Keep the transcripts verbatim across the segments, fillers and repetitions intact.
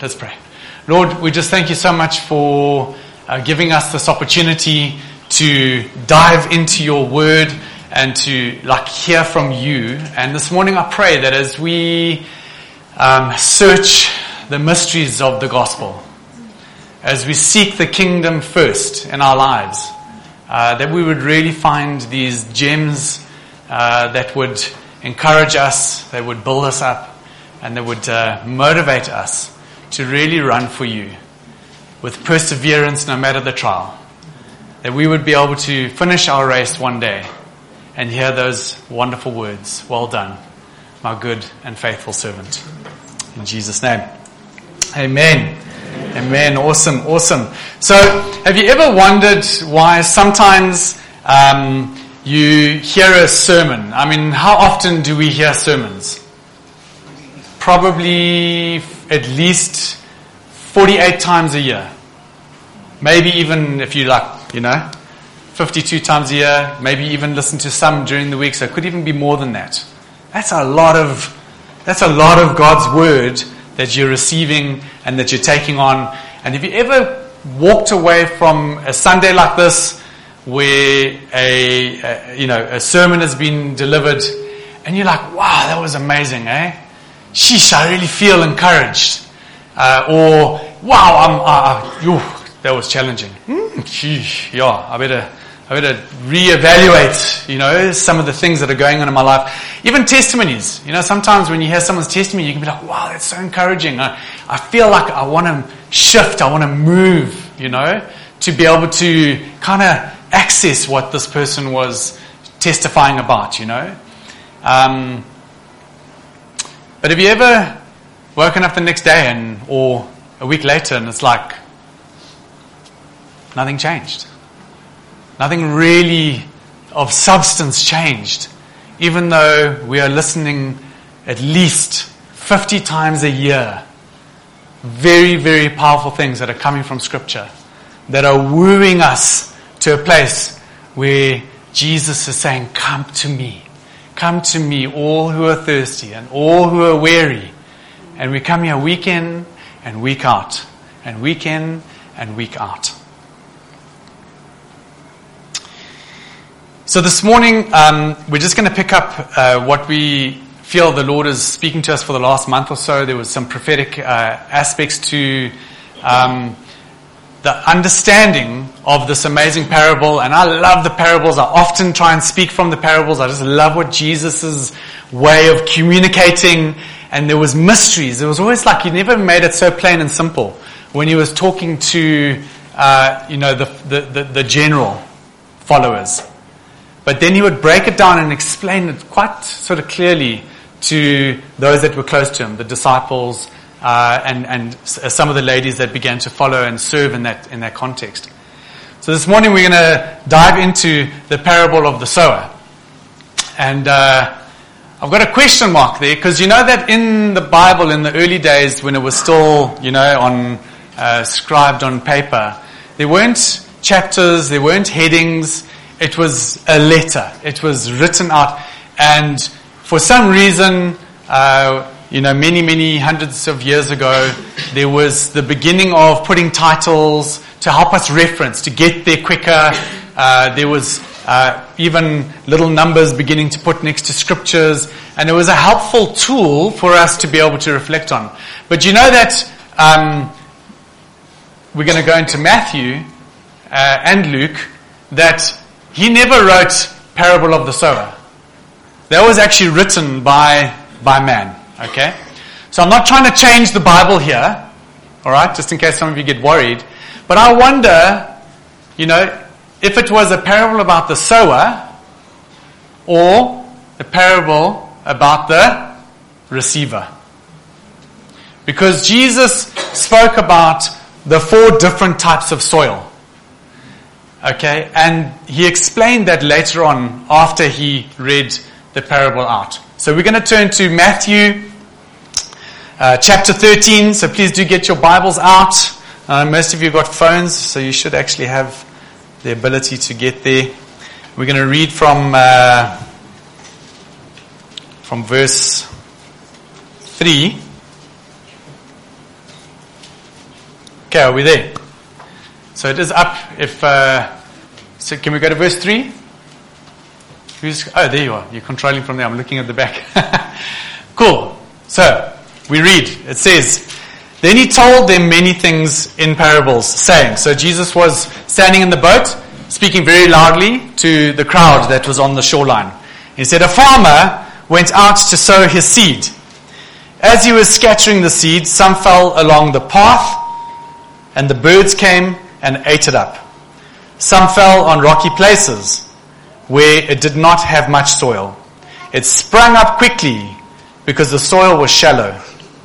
Let's pray. Lord, we just thank you so much for uh, giving us this opportunity to dive into your word and to like hear from you. And this morning I pray that as we um, search the mysteries of the gospel, as we seek the kingdom first in our lives, uh, that we would really find these gems uh, that would encourage us, that would build us up, and that would uh, motivate us to really run for you with perseverance no matter the trial. That we would be able to finish our race one day and hear those wonderful words, well done, my good and faithful servant. In Jesus' name. Amen. Amen. Awesome. Awesome. So, have you ever wondered why sometimes um, you hear a sermon? I mean, how often do we hear sermons? Probably at least forty-eight times a year. Maybe even if you like, you know, fifty-two times a year. Maybe even listen to some during the week. So it could even be more than that. That's a lot of, that's a lot of God's word that you're receiving and that you're taking on. And have you ever walked away from a Sunday like this where a, a you know, a sermon has been delivered and you're like, wow, that was amazing, eh? Sheesh, I really feel encouraged. Uh, or, wow, I'm, uh, uh, that was challenging. Mm, sheesh, yeah, I better, I better reevaluate, you know, some of the things that are going on in my life. Even testimonies. You know, sometimes when you hear someone's testimony, you can be like, wow, that's so encouraging. I, I feel like I want to shift, I want to move, you know, to be able to kind of access what this person was testifying about, you know. Um, but have you ever woken up the next day and or a week later and it's like nothing changed? Nothing really of substance changed, even though we are listening at least fifty times a year. Very, very powerful things that are coming from Scripture that are wooing us to a place where Jesus is saying, come to me. Come to me, all who are thirsty and all who are weary. And we come here week in and week out, and week in and week out. So this morning, um, we're just going to pick up uh, what we feel the Lord is speaking to us for the last month or so. There was some prophetic uh, aspects to um, the understanding of this amazing parable. And I love the parables. I often try and speak from the parables. I just love what Jesus' way of communicating. And there was mysteries. It was always like he never made it so plain and simple when he was talking to, uh, you know, the, the, the, the general followers. But then he would break it down and explain it quite sort of clearly to those that were close to him, the disciples, uh, and, and some of the ladies that began to follow and serve in that, in that context. So this morning we're going to dive into the parable of the sower. And, uh, I've got a question mark there, because you know that in the Bible in the early days when it was still, you know, on, uh, scribed on paper, there weren't chapters, there weren't headings. It was a letter. It was written out. And for some reason, uh, you know, many, many hundreds of years ago, there was the beginning of putting titles to help us reference, to get there quicker. Uh, there was uh, even little numbers beginning to put next to scriptures. And it was a helpful tool for us to be able to reflect on. But you know that um, we're going to go into Matthew uh, and Luke, that he never wrote Parable of the Sower. That was actually written by by man. Okay? So I'm not trying to change the Bible here. Alright? Just in case some of you get worried. But I wonder, you know, if it was a parable about the sower or a parable about the receiver. Because Jesus spoke about the four different types of soil. Okay, and he explained that later on after he read the parable out. So we're going to turn to Matthew uh, chapter thirteen. So please do get your Bibles out. Uh, most of you got phones, so you should actually have the ability to get there. We're going to read from uh, from verse three Okay, are we there? So it is up. If uh, so, can we go to verse three? Who's? Oh, there you are. You're controlling from there. I'm looking at the back. Cool. So we read. It says, "Then he told them many things in parables, saying." So Jesus was standing in the boat, speaking very loudly to the crowd that was on the shoreline. He said, "A farmer went out to sow his seed. As he was scattering the seed, some fell along the path, and the birds came and ate it up. Some fell on rocky places, where it did not have much soil. It sprang up quickly, because the soil was shallow.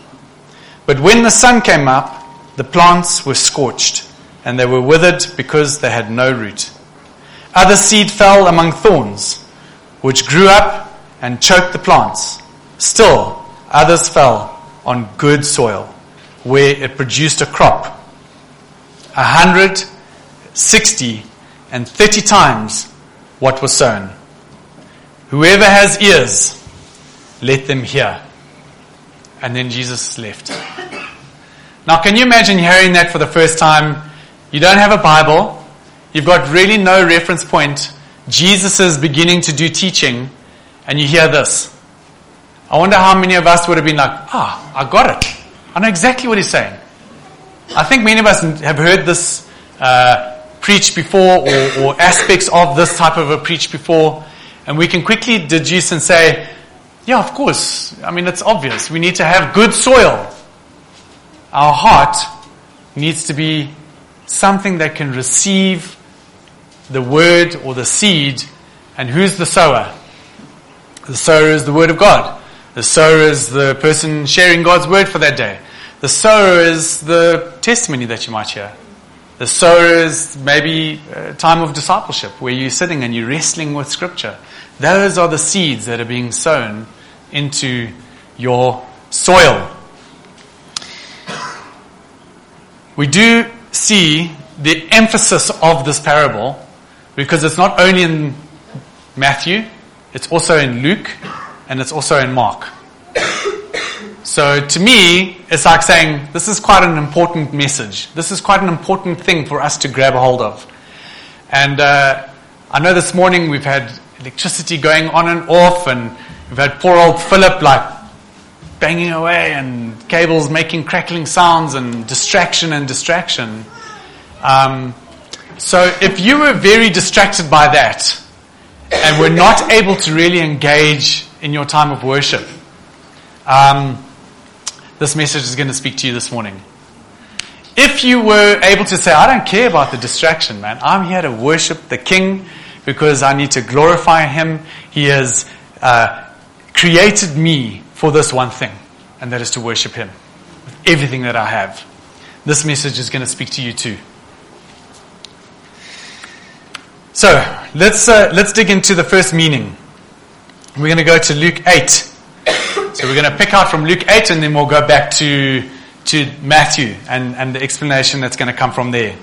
But when the sun came up, the plants were scorched, and they were withered because they had no root. Other seed fell among thorns, which grew up and choked the plants. Still, others fell on good soil, where it produced a crop, a hundred, sixty, and thirty times what was sown. Whoever has ears, let them hear." And then Jesus left. Now, can you imagine hearing that for the first time? You don't have a Bible. You've got really no reference point. Jesus is beginning to do teaching, and you hear this. I wonder how many of us would have been like, ah, I got it. I know exactly what he's saying. I think many of us have heard this uh, preached before, or, or aspects of this type of a preach before, and we can quickly deduce and say, yeah, of course. I mean, it's obvious. We need to have good soil. Our heart needs to be something that can receive the word or the seed. And who's the sower? The sower is the word of God. The sower is the person sharing God's word for that day. The sower is the testimony that you might hear. The sower is maybe a time of discipleship where you're sitting and you're wrestling with Scripture. Those are the seeds that are being sown into your soil. We do see the emphasis of this parable because it's not only in Matthew, it's also in Luke, and it's also in Mark. So to me, it's like saying, this is quite an important message. This is quite an important thing for us to grab a hold of. And uh, I know this morning we've had electricity going on and off, and we've had poor old Philip like banging away, and cables making crackling sounds, and distraction and distraction. Um, so if you were very distracted by that, and were not able to really engage in your time of worship, um, this message is going to speak to you this morning. If you were able to say, I don't care about the distraction, man. I'm here to worship the King because I need to glorify Him. He has uh, created me for this one thing, and that is to worship Him with everything that I have. This message is going to speak to you too. So let's uh, let's dig into the first meaning. We're going to go to Luke eight. So we're going to pick out from Luke eight, and then we'll go back to to Matthew and, and the explanation that's going to come from there.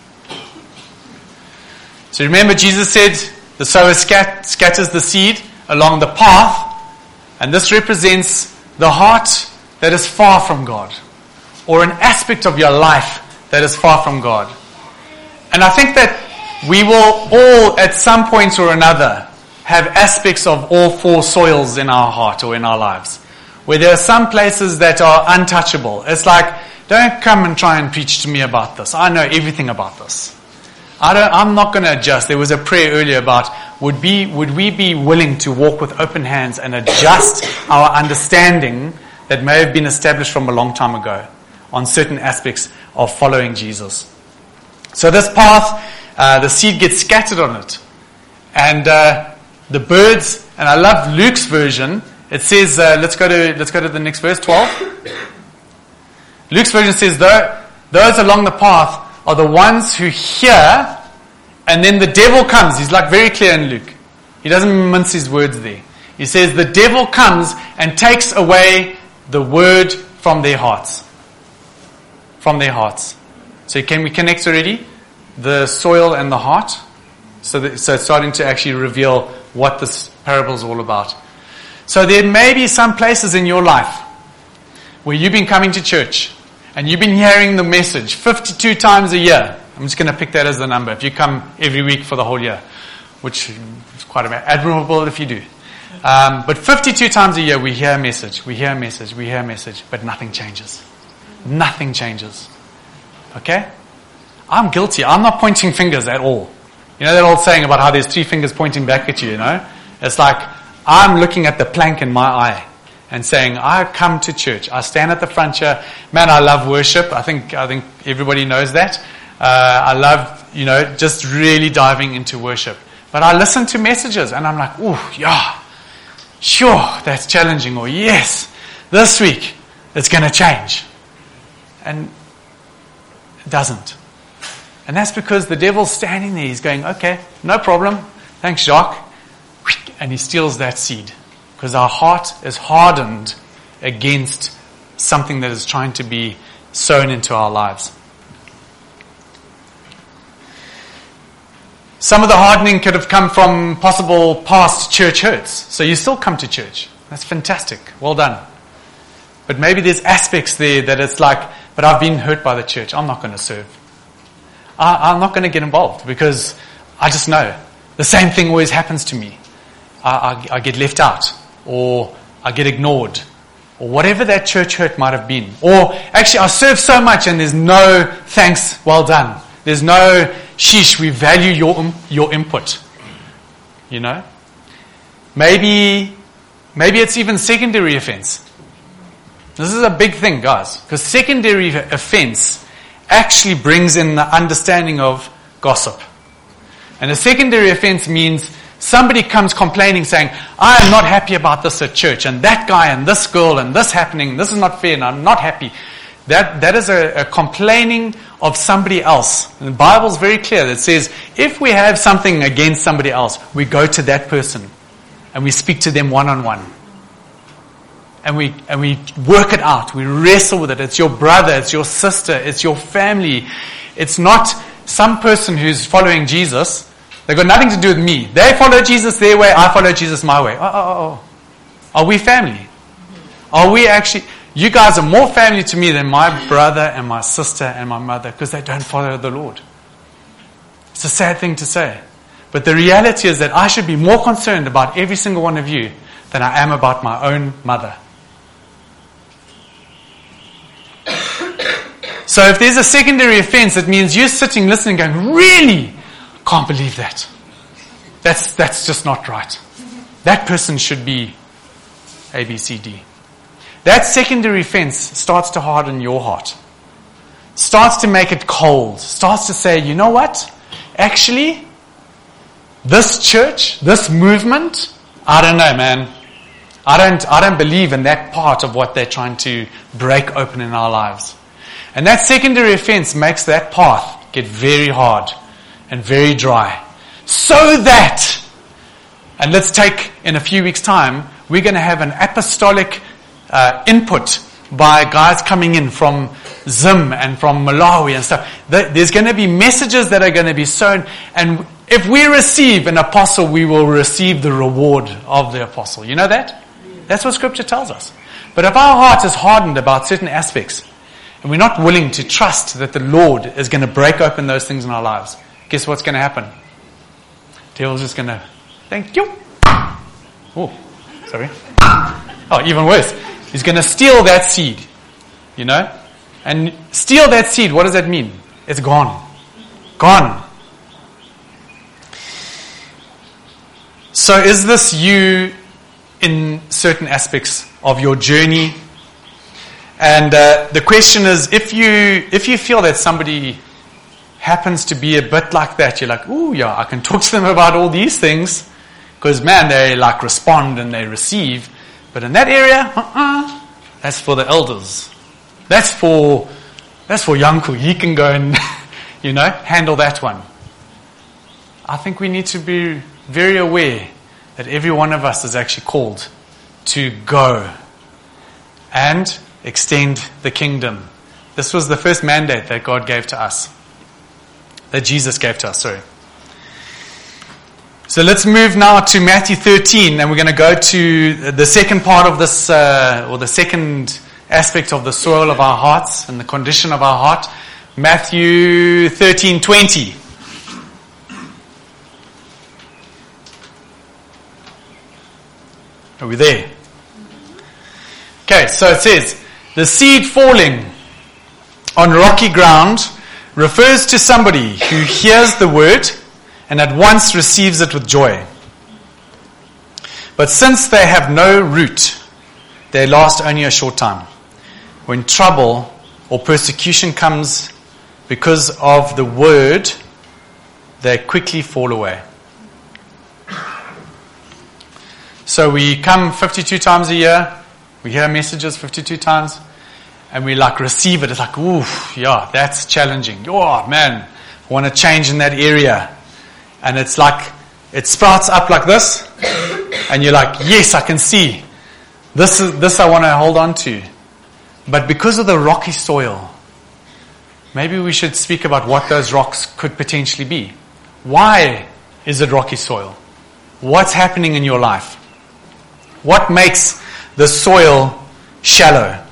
So remember, Jesus said the sower scat, scatters the seed along the path, and this represents the heart that is far from God, or an aspect of your life that is far from God. And I think that we will all, at some point or another, have aspects of all four soils in our heart or in our lives, where there are some places that are untouchable. It's like, don't come and try and preach to me about this. I know everything about this. I don't, I'm not going to adjust. There was a prayer earlier about, would be, would we be willing to walk with open hands and adjust our understanding that may have been established from a long time ago on certain aspects of following Jesus. So this path, uh, the seed gets scattered on it. And uh, the birds, and I love Luke's version. It says, uh, let's go to let's go to the next verse, twelve. Luke's version says, those along the path are the ones who hear, and then the devil comes. He's like very clear in Luke. He doesn't mince his words there. He says the devil comes and takes away the word from their hearts. From their hearts. So can we connect already? The soil and the heart. So, that, so it's starting to actually reveal what this parable is all about. So there may be some places in your life where you've been coming to church and you've been hearing the message fifty-two times a year, I'm just going to pick that as the number. If you come every week for the whole year, which is quite admirable if you do. Um, but fifty-two times a year we hear a message, we hear a message, we hear a message, but nothing changes. Nothing changes. Okay? I'm guilty. I'm not pointing fingers at all. You know that old saying about how there's three fingers pointing back at you, you know? It's like I'm looking at the plank in my eye and saying, I come to church. I stand at the front here. Man, I love worship. I think I think everybody knows that. Uh, I love, you know, just really diving into worship. But I listen to messages and I'm like, oh, yeah, sure, that's challenging. Or yes, this week it's going to change. And it doesn't. And that's because the devil's standing there. He's going, okay, no problem. Thanks, Jacques. And he steals that seed. Because our heart is hardened against something that is trying to be sown into our lives. Some of the hardening could have come from possible past church hurts. So you still come to church. That's fantastic. Well done. But maybe there's aspects there that it's like, but I've been hurt by the church. I'm not going to serve. I, I'm not going to get involved because I just know the same thing always happens to me. I, I, I get left out, or I get ignored, or whatever that church hurt might have been. Or actually I serve so much and there's no thanks, well done. There's no, sheesh, we value your your input. You know? Maybe, maybe it's even secondary offense. This is a big thing, guys. Because secondary offense actually brings in the understanding of gossip. And a secondary offense means somebody comes complaining saying, I am not happy about this at church, and that guy and this girl and this happening, this is not fair and I'm not happy. That That is a, a complaining of somebody else. And the Bible's very clear that says, if we have something against somebody else, we go to that person and we speak to them one-on-one. And we and we work it out. We wrestle with it. It's your brother, it's your sister, it's your family. It's not some person who's following Jesus. They've got nothing to do with me. They follow Jesus their way, I follow Jesus my way. Oh, oh, oh. Are we family? Are we actually... You guys are more family to me than my brother and my sister and my mother because they don't follow the Lord. It's a sad thing to say. But the reality is that I should be more concerned about every single one of you than I am about my own mother. So if there's a secondary offense, it means you're sitting listening going, really? Can't believe that. That's, that's just not right. That person should be A, B, C, D. That secondary offense starts to harden your heart. Starts to make it cold. Starts to say, you know what? Actually, this church, this movement, I don't know, man. I don't, I don't believe in that part of what they're trying to break open in our lives. And that secondary offense makes that path get very hard and very dry. So that, and let's take in a few weeks' time, we're going to have an apostolic uh, input by guys coming in from Zim and from Malawi and stuff. There's going to be messages that are going to be sown, and if we receive an apostle, we will receive the reward of the apostle. You know that? That's what Scripture tells us. But if our heart is hardened about certain aspects, and we're not willing to trust that the Lord is going to break open those things in our lives, guess what's going to happen? The devil's just going to, thank you. Oh, sorry. Oh, even worse. He's going to steal that seed, you know? And steal that seed, what does that mean? It's gone. Gone. So is this you in certain aspects of your journey? And uh, the question is, if you if you feel that somebody happens to be a bit like that, you're like, ooh, yeah, I can talk to them about all these things, because man, they like respond and they receive. But in that area, uh-uh, that's for the elders. That's for that's for Yanku. He can go and you know handle that one. I think we need to be very aware that every one of us is actually called to go and extend the kingdom. This was the first mandate that God gave to us. That Jesus gave to us, sorry. So let's move now to Matthew thirteen, and we're going to go to the second part of this, uh, or the second aspect of the soil of our hearts and the condition of our heart. Matthew thirteen twenty. Are we there? Okay, so it says, the seed falling on rocky ground refers to somebody who hears the word and at once receives it with joy. But since they have no root, they last only a short time. When trouble or persecution comes because of the word, they quickly fall away. So we come fifty-two times a year, we hear messages fifty-two times, and we like receive it. It's like, ooh, yeah, that's challenging. Oh man, I want to change in that area. And it's like, it sprouts up like this, and you're like, yes, I can see. This is, this I want to hold on to. But because of the rocky soil, maybe we should speak about what those rocks could potentially be. Why is it rocky soil? What's happening in your life? What makes the soil shallow?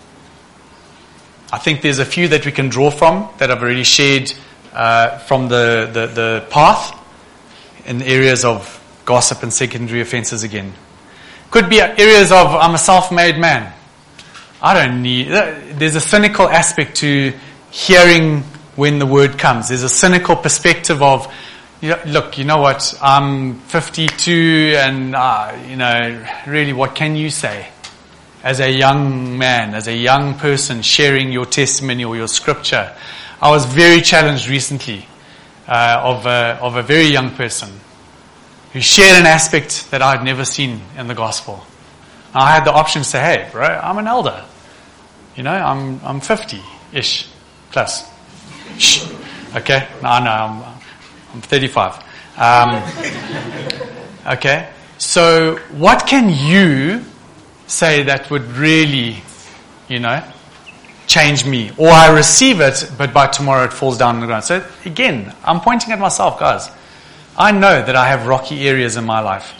I think there's a few that we can draw from that I've already shared uh, from the, the, the path in areas of gossip and secondary offenses again. Could be areas of, I'm a self-made man. I don't need, there's a cynical aspect to hearing when the word comes. There's a cynical perspective of, you know, look, you know what, I'm fifty-two and, uh, you know, really what can you say? As a young man, as a young person sharing your testimony or your scripture. I was very challenged recently uh, of, a, of a very young person who shared an aspect that I had never seen in the gospel. I had the option to say, hey, bro, I'm an elder. You know, I'm I'm fifty-ish plus. Shh. Okay? No, no, I'm, I'm thirty-five. Um, okay? So what can you say that would really, you know, change me? Or I receive it, but by tomorrow it falls down on the ground. So again, I'm pointing at myself, guys. I know that I have rocky areas in my life.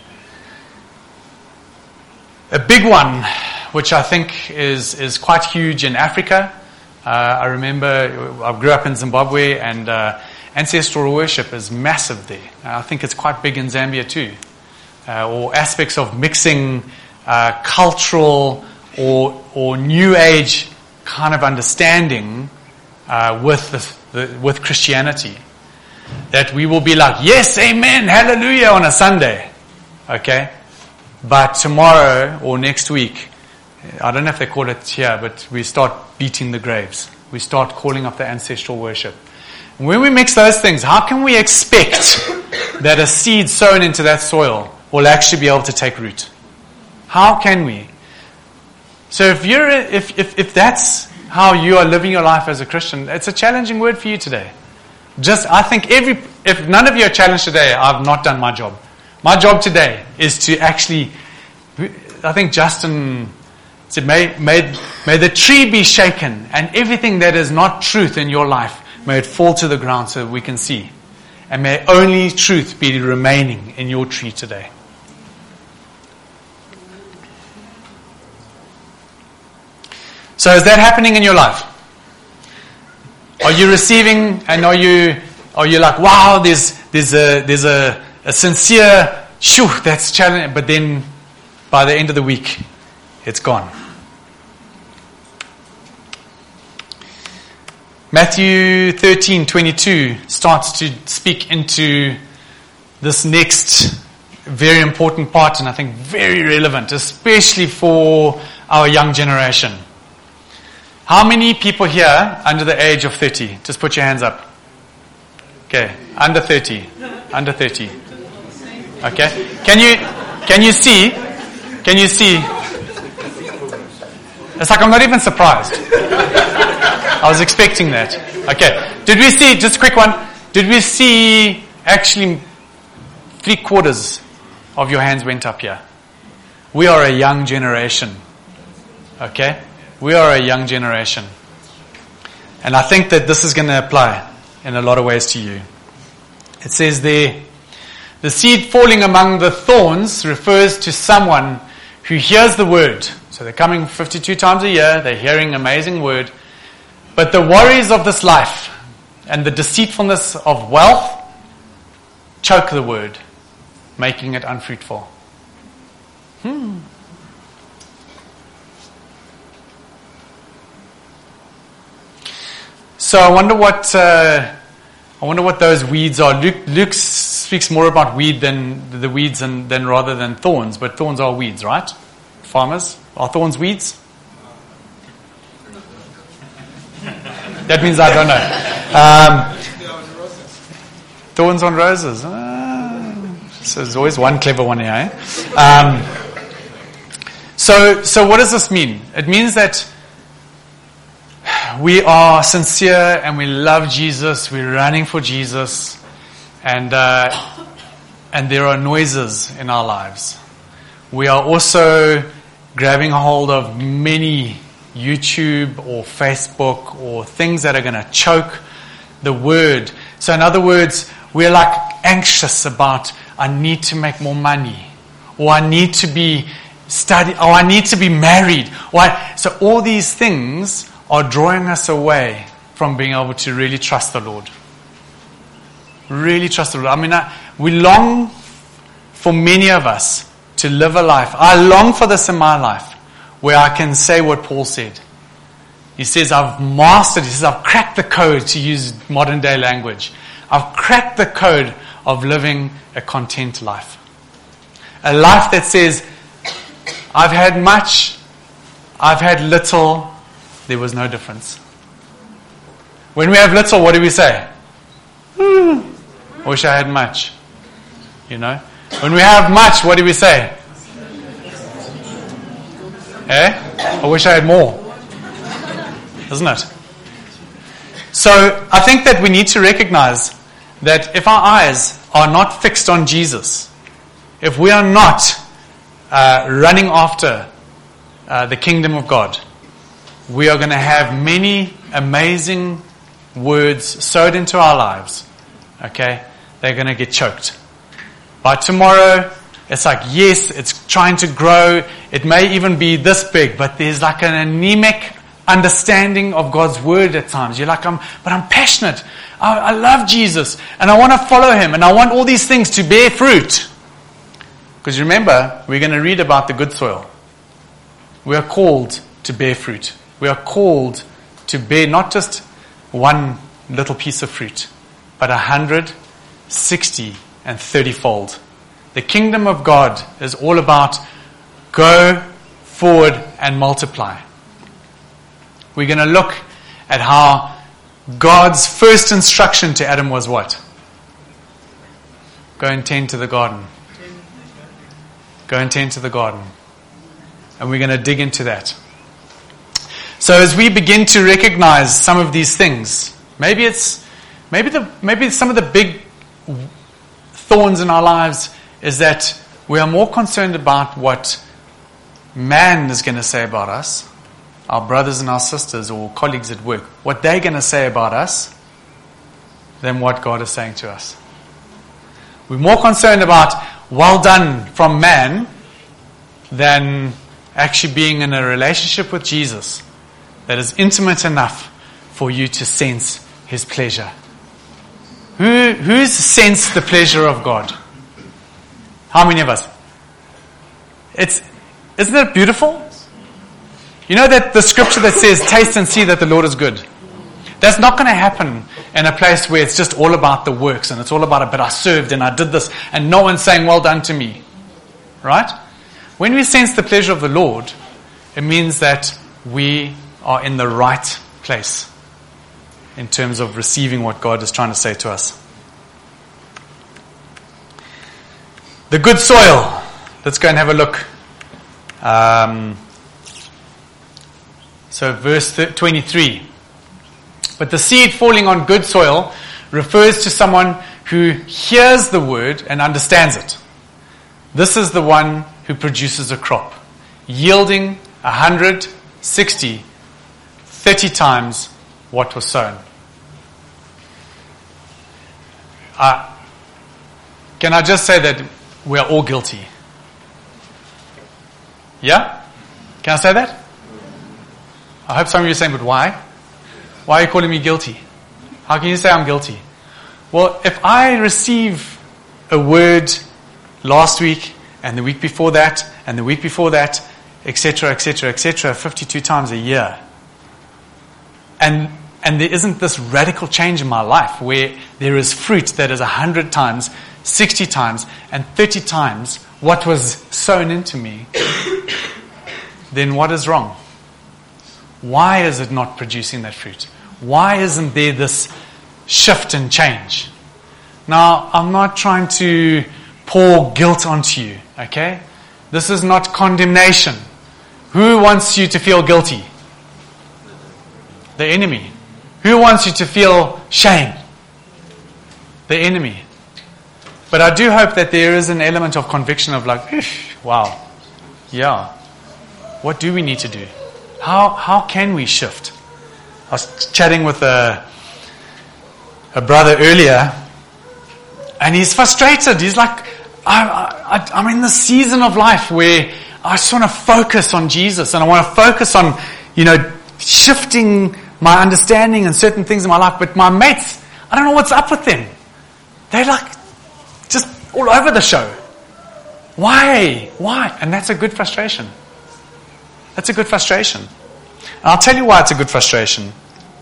A big one, which I think is, is quite huge in Africa. Uh, I remember I grew up in Zimbabwe, and uh, ancestral worship is massive there. Uh, I think it's quite big in Zambia too. Uh, or aspects of mixing uh, cultural or or New Age kind of understanding uh, with the, the, with Christianity. That we will be like, yes, amen, hallelujah on a Sunday. Okay? But tomorrow or next week, I don't know if they call it here, but we start beating the graves. We start calling up the ancestral worship. And when we mix those things, how can we expect that a seed sown into that soil will actually be able to take root? How can we? So if you're, if, if, if that's how you are living your life as a Christian, it's a challenging word for you today. Just, I think every, if none of you are challenged today, I've not done my job. My job today is to actually, I think Justin said, may, may, may the tree be shaken and everything that is not truth in your life, may it fall to the ground so we can see. And may only truth be remaining in your tree today. So is that happening in your life? Are you receiving, and are you are you like, wow, there's there's a there's a, a sincere, shoo, that's challenging, but then by the end of the week, it's gone. Matthew thirteen twenty-two starts to speak into this next very important part, and I think very relevant, especially for our young generation. How many people here under the age of thirty? Just put your hands up. Okay, under thirty. Under thirty. Okay. Can you can you see? Can you see? It's like I'm not even surprised. I was expecting that. Okay. Did we see, just a quick one, did we see actually three quarters of your hands went up here? We are a young generation. Okay? We are a young generation. And I think that this is going to apply in a lot of ways to you. It says there, the seed falling among the thorns refers to someone who hears the word. So So they're coming fifty-two times a year, they're hearing amazing word. But the worries of this life and the deceitfulness of wealth choke the word, making it unfruitful. Hmm. So I wonder what uh, I wonder what those weeds are. Luke, Luke speaks more about weed than the weeds, and than rather than thorns. But thorns are weeds, right? Farmers, are thorns weeds? That means I don't know. Um, thorns on roses. Uh, so there's always one clever one here. Eh? Um, so, so what does this mean? It means that we are sincere and we love Jesus. We're running for Jesus, and uh, and there are noises in our lives. We are also grabbing hold of many YouTube or Facebook or things that are going to choke the word. So in other words, we're like anxious about, I need to make more money, or I need to be study, or I need to be married. Or I, so all these things are drawing us away from being able to really trust the Lord. Really trust the Lord. I mean, I, we long for many of us to live a life. I long for this in my life, where I can say what Paul said. He says, I've mastered, he says, I've cracked the code, to use modern day language. I've cracked the code of living a content life. A life that says, I've had much, I've had little, there was no difference. When we have little, what do we say? Hmm, I wish I had much. You know? When we have much, what do we say? Eh? I wish I had more. Isn't it? So I think that we need to recognize that if our eyes are not fixed on Jesus, if we are not uh, running after uh, the kingdom of God, we are going to have many amazing words sowed into our lives. Okay? They're going to get choked. By tomorrow, it's like, yes, it's trying to grow. It may even be this big, but there's like an anemic understanding of God's word at times. You're like, I'm, but I'm passionate. I, I love Jesus, and I want to follow him, and I want all these things to bear fruit. Because remember, we're going to read about the good soil. We are called to bear fruit. We are called to bear not just one little piece of fruit, but a hundred, sixty, and thirty-fold. The kingdom of God is all about go forward and multiply. We're going to look at how God's first instruction to Adam was what? Go and tend to the garden. Go and tend to the garden. And we're going to dig into that. So as we begin to recognize some of these things, maybe it's maybe the maybe some of the big thorns in our lives is that we are more concerned about what man is going to say about us, our brothers and our sisters or colleagues at work, what they're going to say about us, than what God is saying to us. We're more concerned about well done from man than actually being in a relationship with Jesus that is intimate enough for you to sense his pleasure. Who, who's sensed the pleasure of God? How many of us? It's, isn't it beautiful? You know that the scripture that says, taste and see that the Lord is good. That's not going to happen in a place where it's just all about the works and it's all about it, but I served and I did this and no one's saying well done to me. Right? When we sense the pleasure of the Lord, it means that we are in the right place in terms of receiving what God is trying to say to us. The good soil. Let's go and have a look. Um, so verse twenty-three. But the seed falling on good soil refers to someone who hears the word and understands it. This is the one who produces a crop, yielding a hundred, sixty, thirty times what was sown. Uh, can I just say that we are all guilty? Yeah? Can I say that? I hope some of you are saying, but why? Why are you calling me guilty? How can you say I'm guilty? Well, if I receive a word last week and the week before that and the week before that, et cetera, et cetera, et cetera, fifty-two times a year, and and there isn't this radical change in my life where there is fruit that is a hundred times, sixty times, and thirty times what was sown into me, then what is wrong? Why is it not producing that fruit? Why isn't there this shift and change? Now, I'm not trying to pour guilt onto you, okay? This is not condemnation. Who wants you to feel guilty? The enemy. Who wants you to feel shame? The enemy. But I do hope that there is an element of conviction of like, wow, yeah, what do we need to do? How how can we shift? I was chatting with a a brother earlier, and he's frustrated. He's like, I, I, I'm in this season of life where I just want to focus on Jesus, and I want to focus on, you know, shifting my understanding and certain things in my life. But my mates, I don't know what's up with them. They're like just all over the show. Why? Why? And that's a good frustration. That's a good frustration. And I'll tell you why it's a good frustration.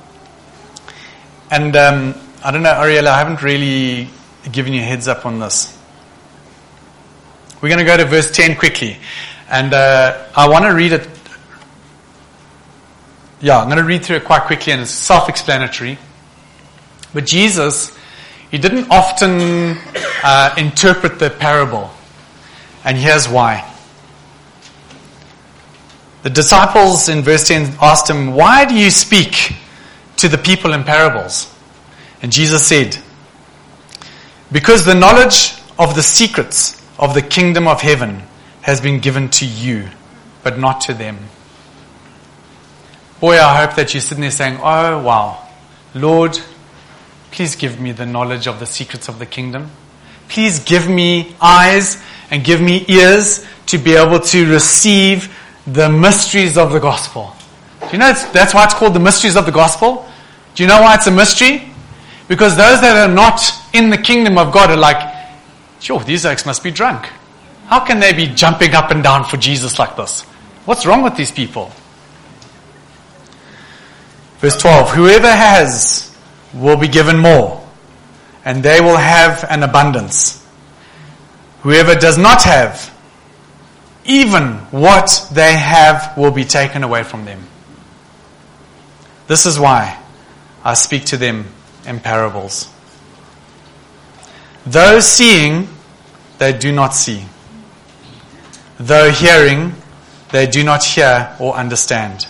And um, I don't know, Ariella, I haven't really given you a heads up on this. We're going to go to verse ten quickly. And uh, I want to read it. Yeah, I'm going to read through it quite quickly, and it's self-explanatory. But Jesus, he didn't often uh, interpret the parable. And here's why. The disciples in verse ten asked him, "Why do you speak to the people in parables?" And Jesus said, "Because the knowledge of the secrets of the kingdom of heaven has been given to you, but not to them." Boy, I hope that you're sitting there saying, "Oh, wow, Lord, please give me the knowledge of the secrets of the kingdom. Please give me eyes and give me ears to be able to receive the mysteries of the gospel." Do you know it's, that's why it's called the mysteries of the gospel? Do you know why it's a mystery? Because those that are not in the kingdom of God are like, sure, these oaks must be drunk. How can they be jumping up and down for Jesus like this? What's wrong with these people? Verse twelve, "Whoever has will be given more, and they will have an abundance. Whoever does not have, even what they have will be taken away from them. This is why I speak to them in parables. Though seeing, they do not see. Though hearing, they do not hear or understand.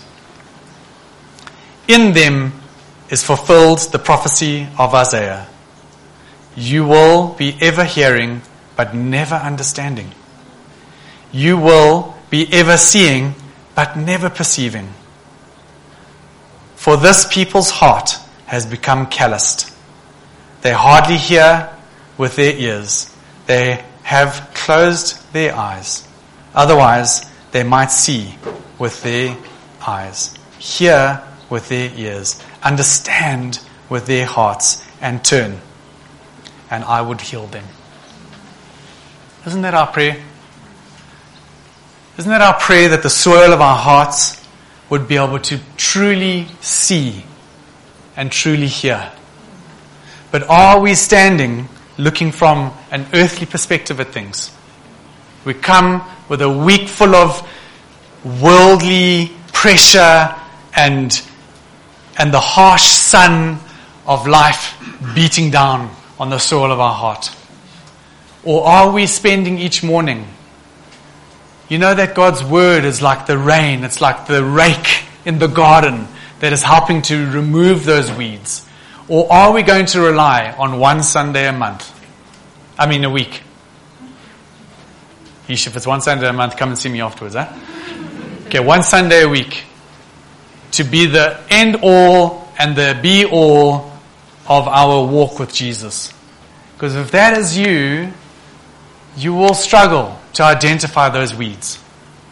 In them is fulfilled the prophecy of Isaiah. You will be ever hearing, but never understanding. You will be ever seeing, but never perceiving. For this people's heart has become calloused. They hardly hear with their ears. They have closed their eyes. Otherwise, they might see with their eyes, hear with their ears, understand with their hearts, and turn, and I would heal them." Isn't that our prayer? Isn't that our prayer, that the soil of our hearts would be able to truly see and truly hear? But are we standing looking from an earthly perspective at things? We come with a week full of worldly pressure and and the harsh sun of life beating down on the soil of our heart. Or are we spending each morning, you know that God's word is like the rain, it's like the rake in the garden that is helping to remove those weeds? Or are we going to rely on one Sunday a month? I mean a week. Yeesh, if it's one Sunday a month, come and see me afterwards, huh? Okay, one Sunday a week to be the end all and the be all of our walk with Jesus. Because if that is you, you will struggle to identify those weeds.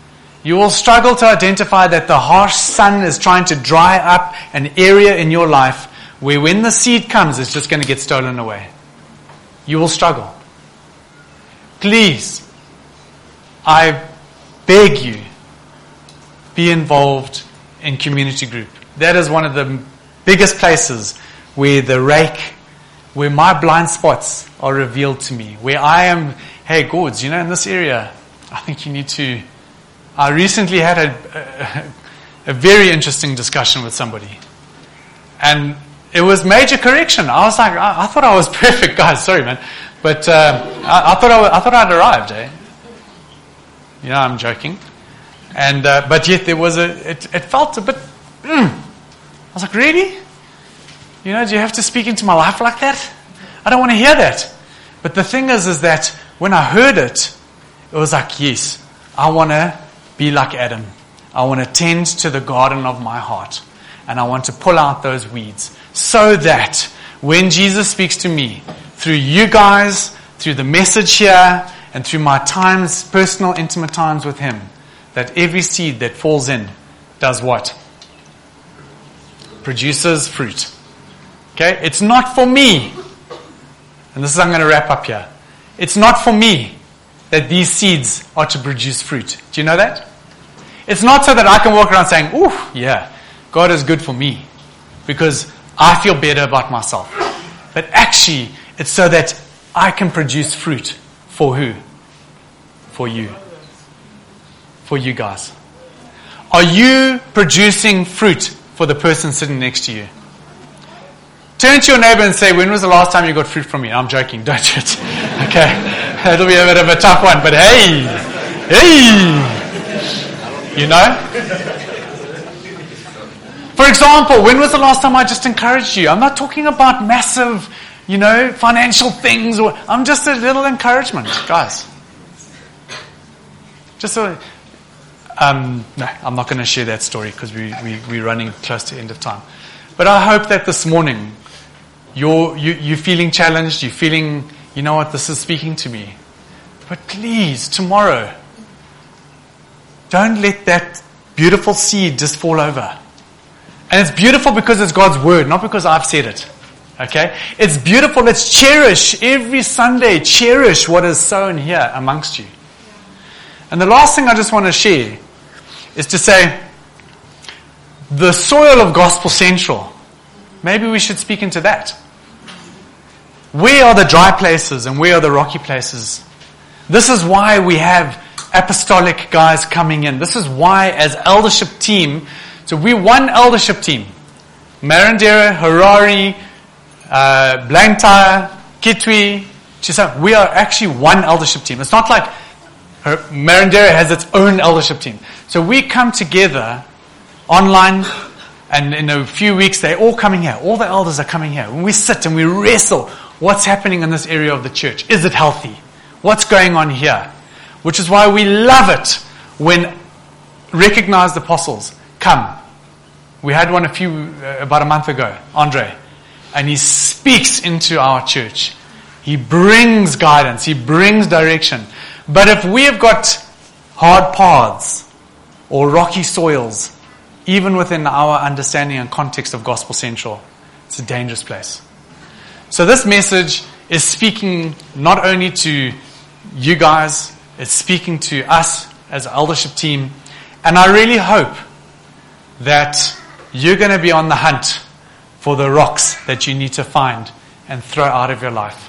You will struggle to identify that the harsh sun is trying to dry up an area in your life where when the seed comes, it's just going to get stolen away. You will struggle. Please, I beg you, be involved in community group. That is one of the biggest places where the rake, where my blind spots are revealed to me. Where I am, hey, Gords, you know, in this area, I think you need to... I recently had a, a, a very interesting discussion with somebody. And it was major correction. I was like, I, I thought I was perfect, guys. Sorry, man. But um, I, I thought I, I thought I'd arrived, eh? You know, I'm joking. And uh, but yet there was a, it, it felt a bit, mm. I was like, really? You know, do you have to speak into my life like that? I don't want to hear that. But the thing is, is that when I heard it, it was like, yes, I want to be like Adam. I want to tend to the garden of my heart. And I want to pull out those weeds. So that when Jesus speaks to me, through you guys, through the message here, and through my times, personal, intimate times with Him, that every seed that falls in does what? Produces fruit. Okay? It's not for me. And this is, I'm going to wrap up here. It's not for me that these seeds are to produce fruit. Do you know that? It's not so that I can walk around saying, ooh, yeah, God is good for me, because I feel better about myself. But actually, it's so that I can produce fruit for who? For you. For you guys. Are you producing fruit for the person sitting next to you? Turn to your neighbor and say, when was the last time you got fruit from me? I'm joking, don't do it. Okay? That'll be a bit of a tough one, but hey! Hey! You know? For example, when was the last time I just encouraged you? I'm not talking about massive, you know, financial things. Or I'm just a little encouragement, guys. Just a... Um, no, I'm not going to share that story because we, we, we're running close to the end of time. But I hope that this morning you're, you, you're feeling challenged, you're feeling, you know what, this is speaking to me. But please, tomorrow, don't let that beautiful seed just fall over. And it's beautiful because it's God's word, not because I've said it. Okay? It's beautiful. Let's cherish every Sunday, cherish what is sown here amongst you. And the last thing I just want to share is to say, the soil of Gospel Central, maybe we should speak into that. Where are the dry places and where are the rocky places? This is why we have apostolic guys coming in. This is why, as eldership team, so we're one eldership team. Marandera, Harari, uh, Blantyre, Kitwe, Chisa, we are actually one eldership team. It's not like her, Marandera has its own eldership team. So we come together online, and in a few weeks they're all coming here. All the elders are coming here. When we sit and we wrestle, what's happening in this area of the church? Is it healthy? What's going on here? Which is why we love it when recognized apostles come. We had one a few, uh, about a month ago, Andre. And he speaks into our church. He brings guidance. He brings direction. But if we have got hard paths or rocky soils, even within our understanding and context of Gospel Central, it's a dangerous place. So this message is speaking not only to you guys, it's speaking to us as an eldership team. And I really hope that you're going to be on the hunt for the rocks that you need to find and throw out of your life.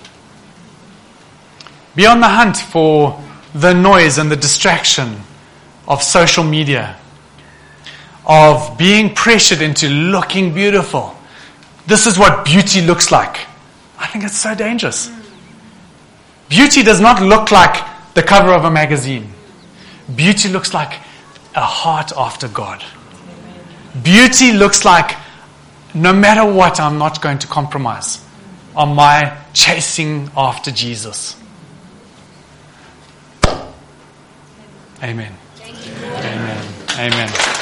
Be on the hunt for the noise and the distraction of social media, of being pressured into looking beautiful. This is what beauty looks like. I think it's so dangerous. Beauty does not look like the cover of a magazine. Beauty looks like a heart after God. Beauty looks like, no matter what, I'm not going to compromise on my chasing after Jesus. Amen. Amen. Amen.